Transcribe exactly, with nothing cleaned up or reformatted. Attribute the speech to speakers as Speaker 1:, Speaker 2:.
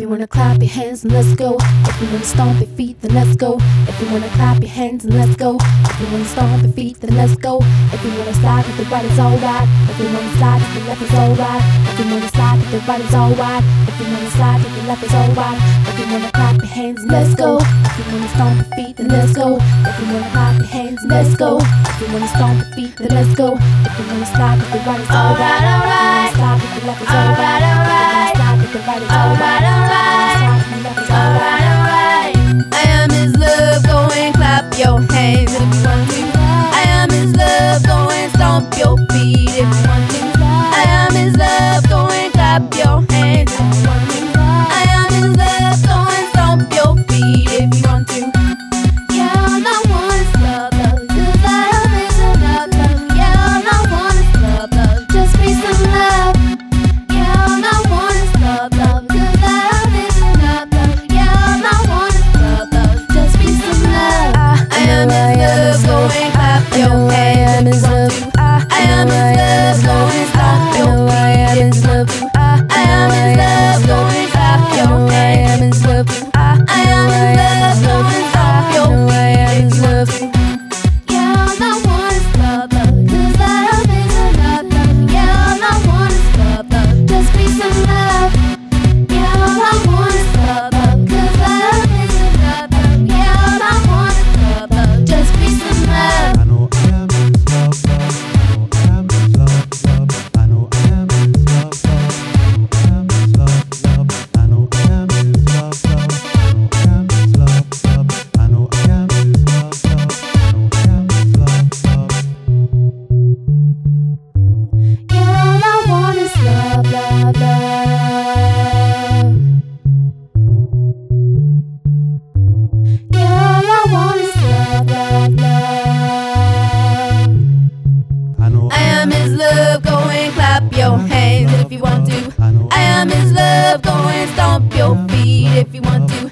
Speaker 1: you wanna clap your hands, and let's go. If you wanna stomp your feet, then let's go. If you wanna clap your hands, and let's go. If you wanna stomp your feet, then let's go. If you wanna slide with the right, it's alright. If you wanna slide with the left, it's alright. If you wanna slide with the right, it's alright. If you wanna slide with the left, it's alright. If you wanna clap your hands, and let's go. If you wanna stomp your feet, then let's go. If you wanna clap your hands, and let's go. If you wanna stomp your feet, then let's go. If you wanna slide with the right, it's alright. Alright, slide with the left, it's alright. Alright, slide with the right, it's alright.
Speaker 2: Alright, alright. I am His love, go and clap your hands if you want to. I am His love, go and stomp your feet if you want to. I am His love, go and clap your hands if you want to. I am His love, go and stomp your feet if you want to. Yeah, all I want is love, love, 'cause I am His love, love. Yeah, all I want is love, love, just be some love. Yeah, all I want is love, love, 'cause I am His love, love. Yeah, all I want is love, love, just be some love. I am His love, go and clap your hands if you want to. I am His love, go and stomp your feet if you want to. I am His love, go and clap your hands if you want to. I am His love, go and stomp your feet if you want to. Yeah, all I want is love, love, 'cause I am His love, love. Yeah, all I want is love, love, just be some love. Yeah, all I want is love, love, 'cause I am His love, love. Yeah, all I want is love, love, just be some love.
Speaker 3: I know I am His love, love. I know I am His love, love. I know I am His love, love. I know I am His love, love. I know I am His love, love. I know I am His love, love.
Speaker 1: Yeah, all I want is love, love, love. Yeah, all I want is love, love, love.
Speaker 3: I know
Speaker 2: I am His love, go and clap your hands if you want to. I am His love, go and stomp your feet if you want to.